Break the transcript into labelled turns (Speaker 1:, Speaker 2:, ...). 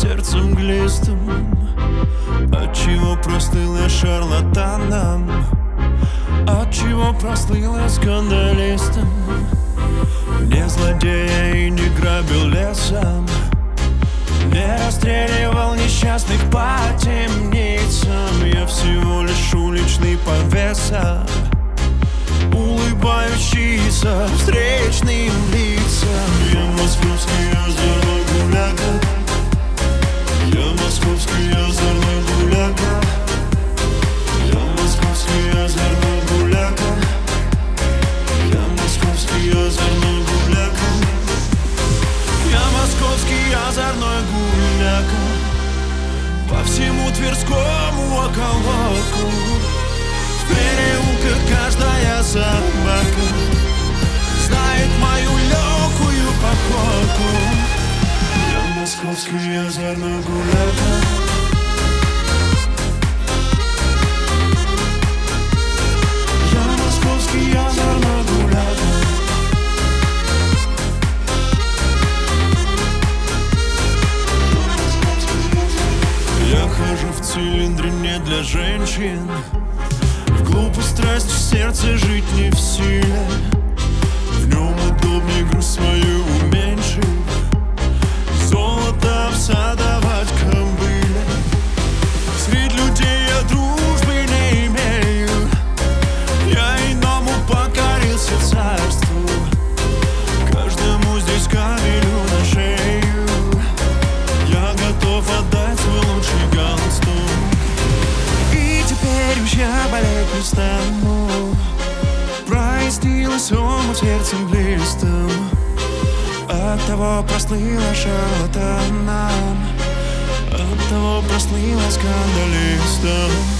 Speaker 1: сердцем глистым, отчего прослыла шарлатаном, отчего прослыла скандалистом. Не злодея и не грабил лесом, не расстреливал несчастных по темницам. Я всего лишь уличный повеса, улыбающийся встречным лицам. Я московский озорной гуляка, я московский озорной гуляка, я московский озорной гуляка, я московский озорной гуляка, я московский озорной гуляка. По всему Тверскому околотку, в переулках каждая собака знает мою легкую походку. Я московский озорной гуляка. Я московский озорной гуляка. Я хожу в цилиндре не для женщин, в глупой страсти сердце жить не в силе. В нем удобнее груз свою уменьшив, золото всадовать кобыле. Среди людей я дружбы не имею, я иному покорился царству, каждому здесь капелю на шею. Я готов отдать свой лучший галстук, и теперь уж я болеть не стану. Прояснилось омут сердцем глистом, оттого прослыла шарлатаном, оттого прослыла скандалистом.